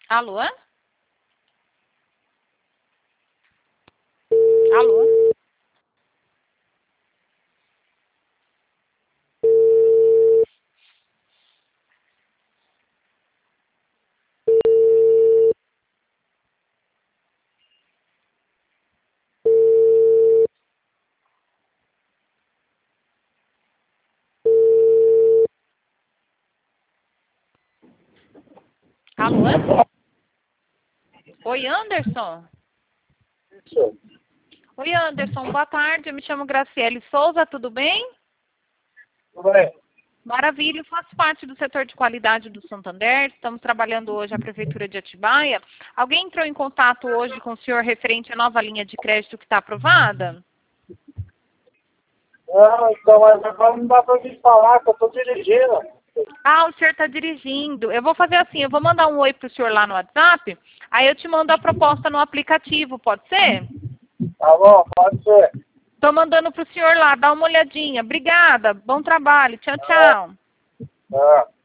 Alô? Alô? Alô? Oi, Anderson? Isso. Oi, Anderson, boa tarde. Eu me chamo Graciele Souza, tudo bem? Tudo bem? Maravilha, eu faço parte do setor de qualidade do Santander. Estamos trabalhando hoje a Prefeitura de Atibaia. Alguém entrou em contato hoje com o senhor referente à nova linha de crédito que está aprovada? Não, então, mas agora não dá pra me falar que eu tô dirigindo. Ah, o senhor está dirigindo. Eu vou fazer assim, eu vou mandar um oi para o senhor lá no WhatsApp, aí eu te mando a proposta no aplicativo, pode ser? Tá bom, pode ser. Estou mandando para o senhor lá, dá uma olhadinha. Obrigada, bom trabalho, tchau, tchau. Tá.